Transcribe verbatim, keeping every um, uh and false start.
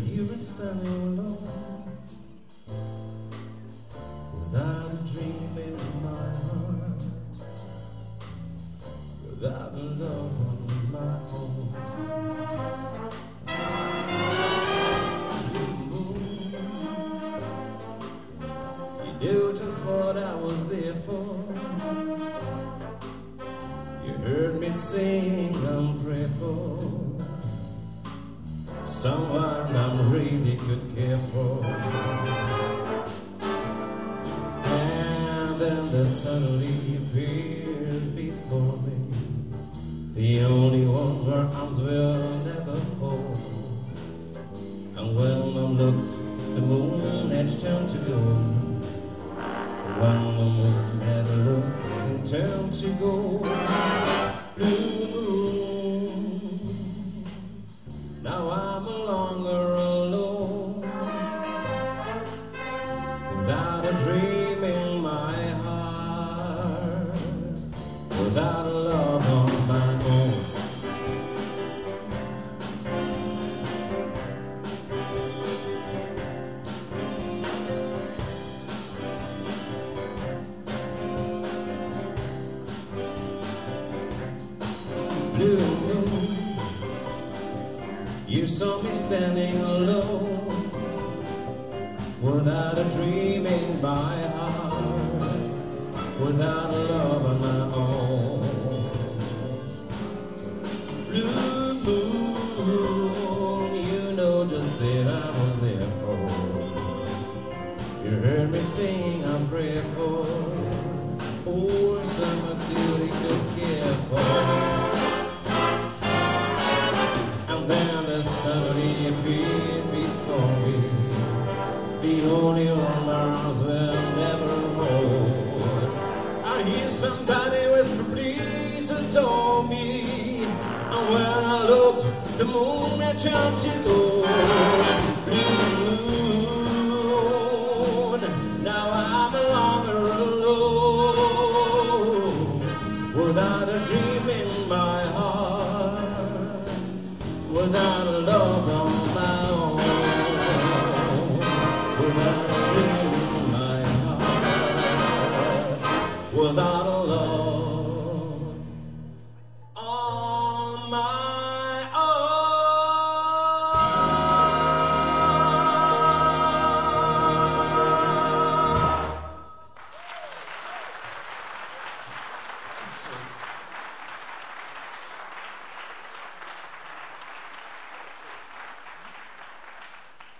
you were standing alone, without a dream in my heart, without a love on my own. You knew just what I was there for. You heard me sing and pray for someone I really could care for. And then there suddenly appeared before me the only one where arms will never hold. And when I looked, the moon had turned to gold. When the moon had looked and turned to gold. Blue moon, now I'm no longer alone, without a dream in my heart, without a love on my own. Blue moon, you saw me standing alone, without a dream in my heart, without a love on my own. Blue moon, you know just that I was there for. You heard me sing and pray for, oh, someone really could care for. Suddenly appeared before me the only one my arms will never hold. I hear somebody whisper, please adore me. And when I looked, the moon had turned to gold.